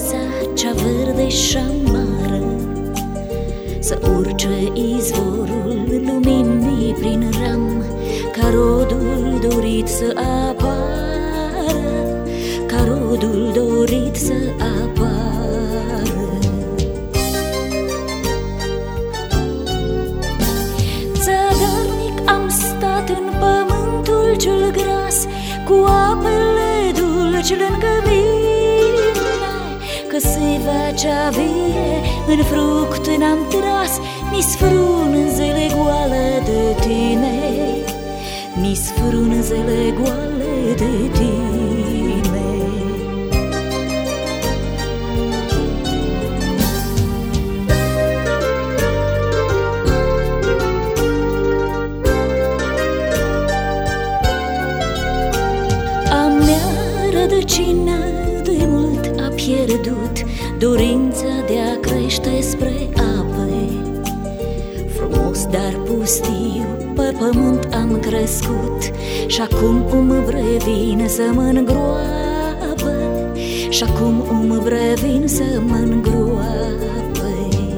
frunza cea verde și amară, să urce izvorul luminii prin ram, ca rodul dorit să apară, ca rodul dorit să apară. Țădărnic am stat în pământul cel gras, cu apele dulci lângă mine, că sâva cea vie în fruct n-am tras, mi-s frunzele goale de tine, mi-s frunzele goale de tine. A mea rădăcină de mult a pierdut dorința de a crește spre ape. Frumos, dar pustiu, pe pământ am crescut, și acum umbre vin să mă îngroapă, și acum umbre vin să mă îngroapă.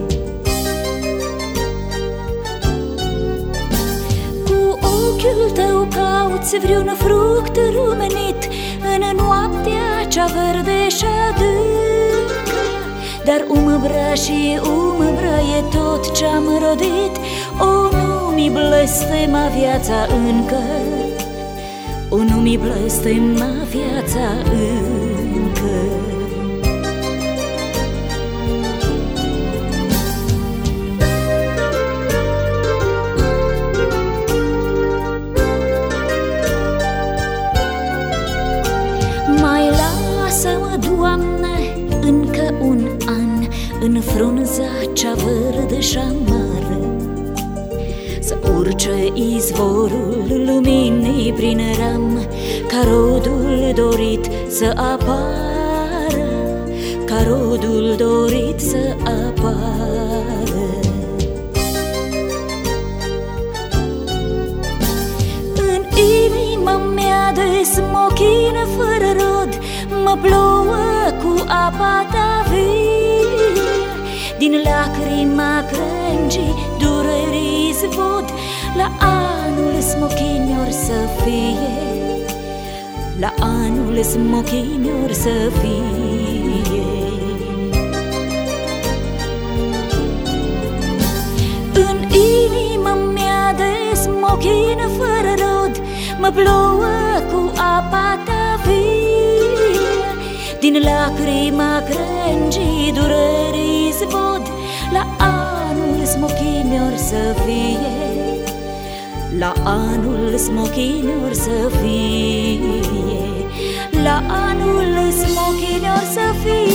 Cu ochiul tău cauți vreun fruct rumenit în noaptea cea verde și adâncă, dar umbră și umbră e tot ce-am rodit. O, nu-mi blestema viața încă, o, nu-mi blestema viața încă. Mai lasă-mă, Doamne, încă un an în frunza cea verde și amară, să urce izvorul luminii prin ram, ca rodul dorit să apară, ca rodul dorit să apară. În inima mea de smochină fără rod, mă plouă cu apa ta vie, din lacrima crengii durerii izvod. La anul smochinior să fie, la anul smochinior să fie. În inima mea de smochină fără rod, mă plouă cu apa ta vie, din lacrima crengii durerii izvod. La anul smochinior să fie, la anul smochinior să fie, la anul smochinior să fie.